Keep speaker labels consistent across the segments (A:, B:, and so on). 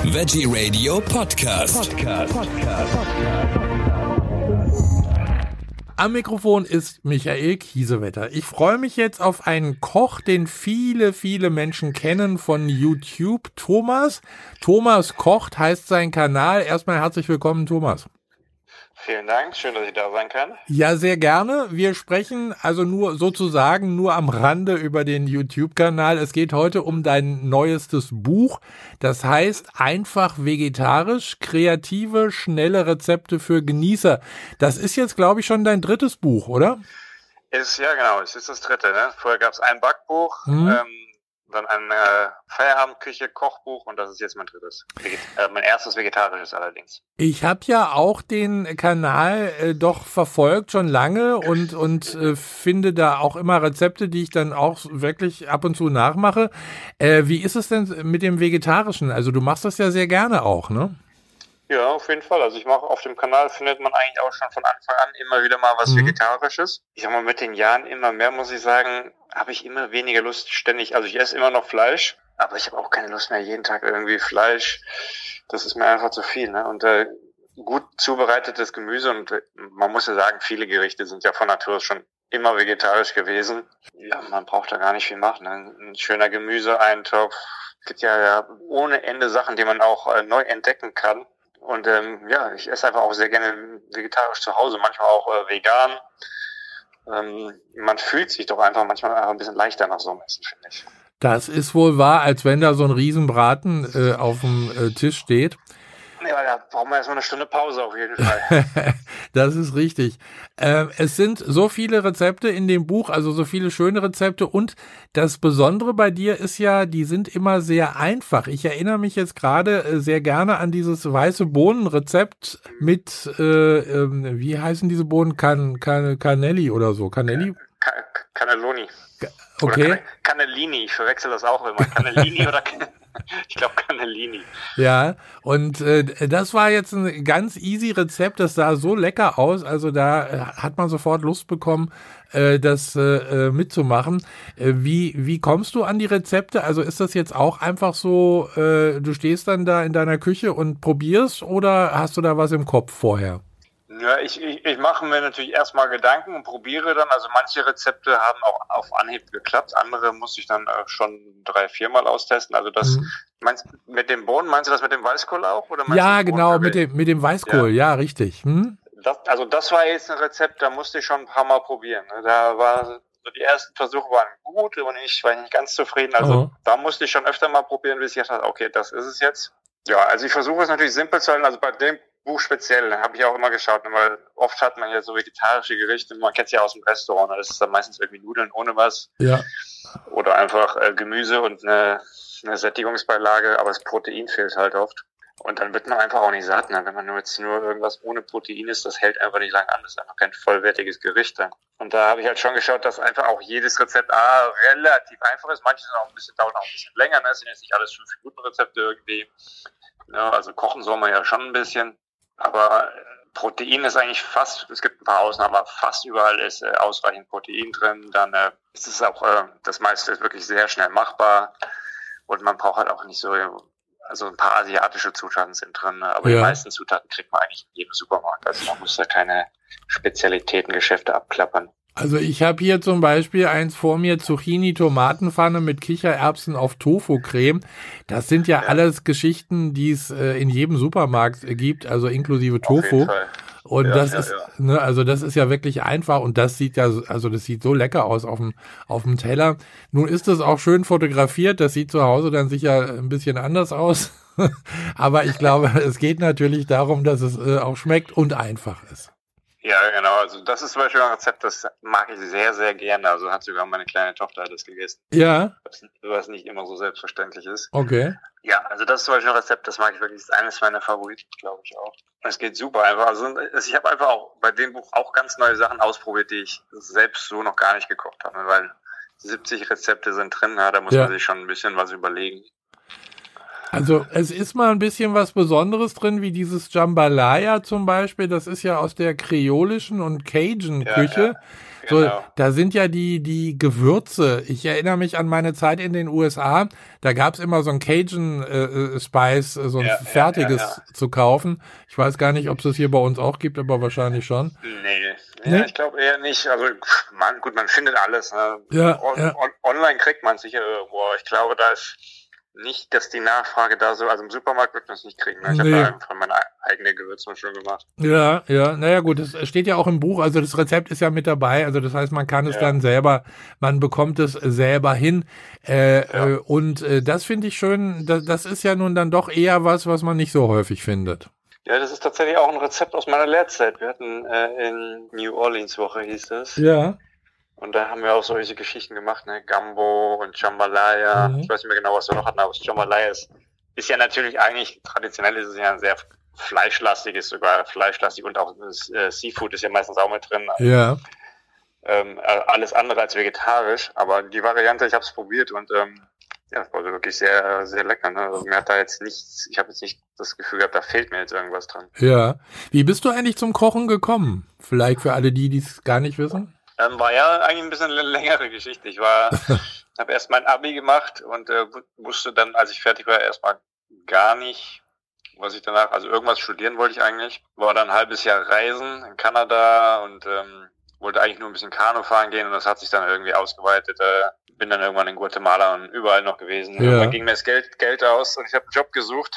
A: Veggie Radio Podcast.
B: Am Mikrofon ist Michael Kiesewetter. Ich freue mich jetzt auf einen Koch, den viele, viele Menschen kennen von YouTube. Thomas kocht, heißt sein Kanal. Erstmal herzlich willkommen, Thomas.
C: Vielen Dank, schön, dass ich da sein kann.
B: Ja, sehr gerne. Wir sprechen also nur am Rande über den YouTube-Kanal. Es geht heute um dein neuestes Buch. Das heißt einfach vegetarisch, kreative, schnelle Rezepte für Genießer. Das ist jetzt, glaube ich, schon dein drittes Buch, oder?
C: Ja, genau, es ist das dritte. Ne? Vorher gab es ein Backbuch, dann ein Feierabendküche-Kochbuch und das ist jetzt mein drittes. Mein erstes vegetarisches allerdings.
B: Ich habe ja auch den Kanal doch verfolgt schon lange und finde da auch immer Rezepte, die ich dann auch wirklich ab und zu nachmache. Wie ist es denn mit dem Vegetarischen? Also du machst das ja sehr gerne auch, ne?
C: Ja, auf jeden Fall. Also ich mache auf dem Kanal, findet man eigentlich auch schon von Anfang an immer wieder mal was Vegetarisches. Ich sag mal, mit den Jahren immer mehr, muss ich sagen, habe ich immer weniger Lust ständig. Also ich esse immer noch Fleisch, aber ich habe auch keine Lust mehr jeden Tag irgendwie Fleisch. Das ist mir einfach zu viel, ne? Und gut zubereitetes Gemüse und man muss ja sagen, viele Gerichte sind ja von Natur aus schon immer vegetarisch gewesen. Ja, man braucht da gar nicht viel machen, ne? Ein schöner Gemüseeintopf. Es gibt ja ohne Ende Sachen, die man auch neu entdecken kann. Und ich esse einfach auch sehr gerne vegetarisch zu Hause, manchmal auch vegan. Man fühlt sich doch einfach manchmal ein bisschen leichter nach so einem Essen, finde ich.
B: Das ist wohl wahr, als wenn da so ein Riesenbraten auf dem Tisch steht.
C: Nee, weil da brauchen wir erstmal eine Stunde Pause auf jeden Fall.
B: Das ist richtig. Es sind so viele Rezepte in dem Buch, also so viele schöne Rezepte und das Besondere bei dir ist ja, die sind immer sehr einfach. Ich erinnere mich jetzt gerade sehr gerne an dieses weiße Bohnenrezept mit, wie heißen diese Bohnen? Cannelli oder so. Cannelli?
C: Cannelloni.
B: Okay.
C: Oder Cannellini, ich verwechsel das auch immer. Cannellini oder ich glaube Cannellini.
B: Ja, und das war jetzt ein ganz easy Rezept, das sah so lecker aus, also da hat man sofort Lust bekommen, das mitzumachen. Wie kommst du an die Rezepte? Also ist das jetzt auch einfach so, du stehst dann da in deiner Küche und probierst oder hast du da was im Kopf vorher?
C: Ja, ich mache mir natürlich erstmal Gedanken und probiere dann. Also manche Rezepte haben auch auf Anhieb geklappt, andere muss ich dann schon 3-4 Mal austesten. Also das meinst du mit dem Bohnen, meinst du das mit dem Weißkohl auch? Oder
B: ja, genau, mit dem Weißkohl, ja richtig.
C: Das war jetzt ein Rezept, da musste ich schon ein paar Mal probieren. Da war so die ersten Versuche waren gut und ich war nicht ganz zufrieden. Also da musste ich schon öfter mal probieren, bis ich dachte, okay, das ist es jetzt. Ja, also ich versuche es natürlich simpel zu halten. Also bei dem Buch speziell, habe ich auch immer geschaut, weil oft hat man ja so vegetarische Gerichte, man kennt es ja aus dem Restaurant, das ist dann meistens irgendwie Nudeln ohne was. Ja. Oder einfach Gemüse und eine Sättigungsbeilage, aber das Protein fehlt halt oft. Und dann wird man einfach auch nicht satt, ne? Wenn man nur irgendwas ohne Protein isst, das hält einfach nicht lange an, das ist einfach kein vollwertiges Gericht dann. Und da habe ich halt schon geschaut, dass einfach auch jedes Rezept relativ einfach ist. Manche sind dauern auch ein bisschen länger, ne? Das sind jetzt nicht alles 5-Minuten-Rezepte irgendwie. Ja, also kochen soll man ja schon ein bisschen. Aber Protein ist eigentlich es gibt ein paar Ausnahmen, aber fast überall ist ausreichend Protein drin. Dann ist es auch, das meiste ist wirklich sehr schnell machbar. Und man braucht halt auch nicht so, also ein paar asiatische Zutaten sind drin, aber die meisten Zutaten kriegt man eigentlich in jedem Supermarkt. Also man muss da keine Spezialitätengeschäfte abklappern.
B: Also ich habe hier zum Beispiel eins vor mir, Zucchini-Tomatenpfanne mit Kichererbsen auf Tofu-Creme. Das sind ja alles Geschichten, die es in jedem Supermarkt gibt, also inklusive Tofu. Auf jeden Fall. Und das ist, ne, also das ist ja wirklich einfach und das sieht das sieht so lecker aus auf dem Teller. Nun ist es auch schön fotografiert, das sieht zu Hause dann sicher ein bisschen anders aus. Aber ich glaube, es geht natürlich darum, dass es auch schmeckt und einfach ist.
C: Ja, genau. Also das ist zum Beispiel ein Rezept, das mag ich sehr, sehr gerne. Also hat sogar meine kleine Tochter das gegessen. Ja. Was nicht immer so selbstverständlich ist.
B: Okay.
C: Ja, also das ist zum Beispiel ein Rezept, das mag ich wirklich. Das ist eines meiner Favoriten, glaube ich auch. Es geht super einfach. Also ich habe einfach auch bei dem Buch auch ganz neue Sachen ausprobiert, die ich selbst so noch gar nicht gekocht habe. Weil 70 Rezepte sind drin, da muss man sich schon ein bisschen was überlegen.
B: Also es ist mal ein bisschen was Besonderes drin, wie dieses Jambalaya zum Beispiel. Das ist ja aus der kreolischen und Cajun-Küche.
C: Ja,
B: So,
C: genau.
B: da sind ja die Gewürze. Ich erinnere mich an meine Zeit in den USA. Da gab's immer so ein Cajun-Spice, so ein fertiges zu kaufen. Ich weiß gar nicht, ob es das hier bei uns auch gibt, aber wahrscheinlich schon.
C: Nee,
B: Nee?
C: ich glaube eher nicht. Also man findet alles. Ne?
B: Ja,
C: Online kriegt man sicher irgendwo. Ich glaube, da ist nicht, dass die Nachfrage da so, also im Supermarkt wird man es nicht kriegen. Ne? Ich habe da einfach meine eigene Gewürzmischung gemacht.
B: Ja, naja gut, das steht ja auch im Buch, also das Rezept ist ja mit dabei, also das heißt, man kann es dann selber, man bekommt es selber hin und das finde ich schön, das ist ja nun dann doch eher was man nicht so häufig findet.
C: Ja, das ist tatsächlich auch ein Rezept aus meiner Lehrzeit. Wir hatten in New Orleans Woche hieß das.
B: Ja.
C: Und da haben wir auch solche Geschichten gemacht, ne? Gambo und Jambalaya. Ich weiß nicht mehr genau, was wir noch hatten, aber Jambalaya ist ja natürlich eigentlich, traditionell ist es ja ein sehr fleischlastiges, sogar fleischlastig und auch Seafood ist ja meistens auch mit drin.
B: Ja.
C: Alles andere als vegetarisch, aber die Variante, ich habe es probiert und das war wirklich sehr, sehr lecker. Ne? Also mir hat da jetzt nichts, ich habe jetzt nicht das Gefühl gehabt, da fehlt mir jetzt irgendwas dran.
B: Ja. Wie bist du eigentlich zum Kochen gekommen? Vielleicht für alle die es gar nicht wissen?
C: War ja eigentlich ein bisschen eine längere Geschichte. Ich habe erst mein Abi gemacht und wusste dann, als ich fertig war, erstmal gar nicht, was ich danach, also irgendwas studieren wollte ich eigentlich. War dann ein halbes Jahr reisen in Kanada und wollte eigentlich nur ein bisschen Kanu fahren gehen und das hat sich dann irgendwie ausgeweitet. Bin dann irgendwann in Guatemala und überall noch gewesen. Ja. Irgendwann ging mir das Geld aus und ich habe einen Job gesucht.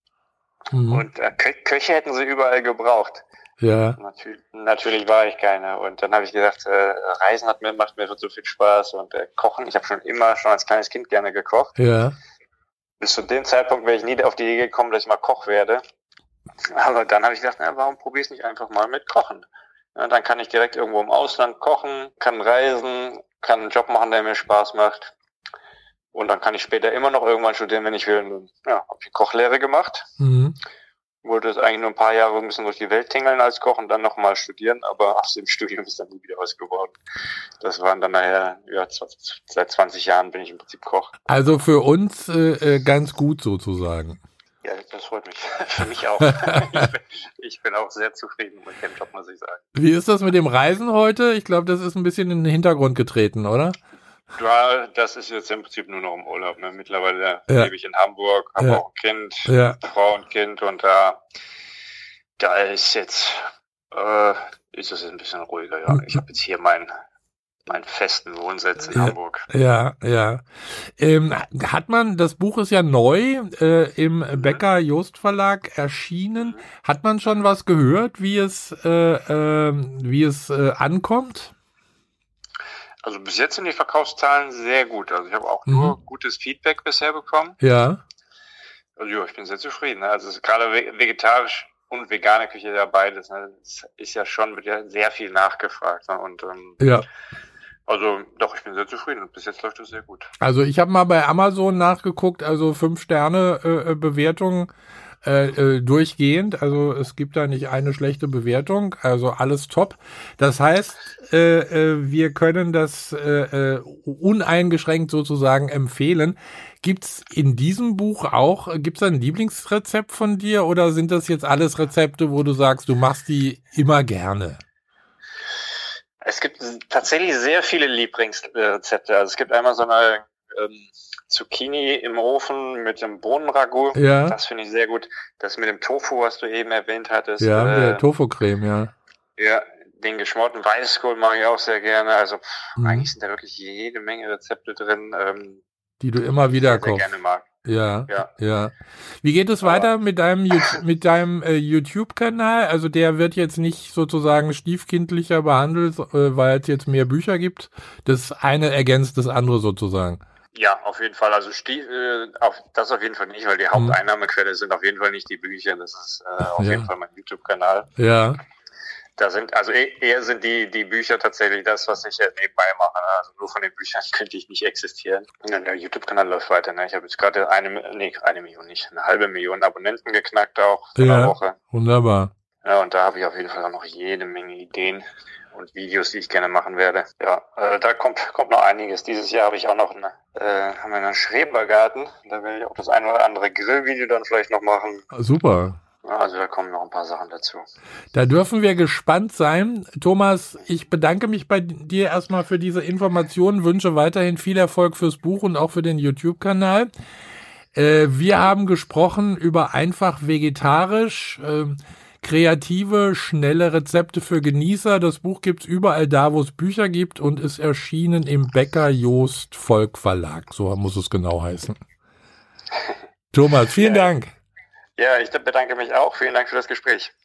C: Und Köche hätten sie überall gebraucht.
B: Ja.
C: Natürlich war ich keiner. Und dann habe ich gedacht, Reisen macht mir so viel Spaß und Kochen. Ich habe schon als kleines Kind gerne gekocht.
B: Ja.
C: Bis zu dem Zeitpunkt wäre ich nie auf die Idee gekommen, dass ich mal Koch werde. Aber dann habe ich gedacht, warum probier's nicht einfach mal mit Kochen? Ja, dann kann ich direkt irgendwo im Ausland kochen, kann reisen, kann einen Job machen, der mir Spaß macht. Und dann kann ich später immer noch irgendwann studieren, wenn ich will. Und, habe ich Kochlehre gemacht. Wollte es eigentlich nur ein paar Jahre ein bisschen durch die Welt tingeln als Koch und dann nochmal studieren, aber aus dem Studium ist dann nie wieder was geworden. Das waren dann nachher, seit 20 Jahren bin ich im Prinzip Koch.
B: Also für uns ganz gut sozusagen.
C: Ja, das freut mich. Für mich auch. Ich bin auch sehr zufrieden mit dem Job, muss ich sagen.
B: Wie ist das mit dem Reisen heute? Ich glaube, das ist ein bisschen in den Hintergrund getreten, oder?
C: Ja, das ist jetzt im Prinzip nur noch im Urlaub. Ne? Mittlerweile lebe ich in Hamburg, habe auch ein Kind, Frau und Kind und da ist jetzt ist es ein bisschen ruhiger. Ja, ich habe jetzt hier meinen festen Wohnsitz in Hamburg.
B: Ja. Hat man, das Buch ist ja neu im Becker-Jost Verlag erschienen. Hat man schon was gehört, wie es ankommt?
C: Also bis jetzt sind die Verkaufszahlen sehr gut. Also ich habe auch nur gutes Feedback bisher bekommen.
B: Ja.
C: Also ja, ich bin sehr zufrieden. Ne? Also gerade vegetarisch und vegane Küche ja beides. Ne? Das ist ja schon, wird ja sehr viel nachgefragt. Ne? Und also doch, ich bin sehr zufrieden und bis jetzt läuft es sehr gut. Also
B: ich habe mal bei Amazon nachgeguckt, also 5 Sterne Bewertungen durchgehend, also es gibt da nicht eine schlechte Bewertung, also alles top. Das heißt, wir können das uneingeschränkt sozusagen empfehlen. Gibt's in diesem Buch auch, gibt's ein Lieblingsrezept von dir oder sind das jetzt alles Rezepte, wo du sagst, du machst die immer gerne?
C: Es gibt tatsächlich sehr viele Lieblingsrezepte. Also es gibt einmal so eine Zucchini im Ofen mit dem Bohnenragout.
B: Ja.
C: Das finde ich sehr gut. Das mit dem Tofu, was du eben erwähnt hattest.
B: Ja, der Tofu-Creme, ja.
C: Ja, den geschmorten Weißkohl mache ich auch sehr gerne. Also eigentlich sind da wirklich jede Menge Rezepte drin,
B: die du immer wieder kochst.
C: Sehr gerne mag.
B: Ja. Wie geht es weiter mit deinem YouTube-Kanal? Also der wird jetzt nicht sozusagen stiefkindlicher behandelt, weil es jetzt mehr Bücher gibt. Das eine ergänzt das andere sozusagen.
C: Ja, auf jeden Fall. Also das auf jeden Fall nicht, weil die Haupteinnahmequelle sind auf jeden Fall nicht die Bücher. Das ist auf jeden Fall mein YouTube-Kanal.
B: Ja.
C: Da sind, also eher sind die Bücher tatsächlich das, was ich nebenbei mache. Also nur von den Büchern könnte ich nicht existieren. Und der YouTube-Kanal läuft weiter. Ne? Ich habe jetzt gerade eine halbe Million Abonnenten geknackt auch in der Woche.
B: Wunderbar.
C: Ja, und da habe ich auf jeden Fall auch noch jede Menge Ideen und Videos, die ich gerne machen werde. Ja, da kommt noch einiges. Dieses Jahr habe ich auch noch haben wir einen Schrebergarten. Da will ich auch das ein oder andere Grillvideo dann vielleicht noch machen.
B: Super.
C: Ja, also da kommen noch ein paar Sachen dazu.
B: Da dürfen wir gespannt sein. Thomas, ich bedanke mich bei dir erstmal für diese Informationen, wünsche weiterhin viel Erfolg fürs Buch und auch für den YouTube-Kanal. Wir haben gesprochen über einfach vegetarisch, kreative, schnelle Rezepte für Genießer. Das Buch gibt's überall da, wo es Bücher gibt und ist erschienen im Becker Jost Volk Verlag. So muss es genau heißen. Thomas, vielen Dank.
C: Ja, ich bedanke mich auch. Vielen Dank für das Gespräch.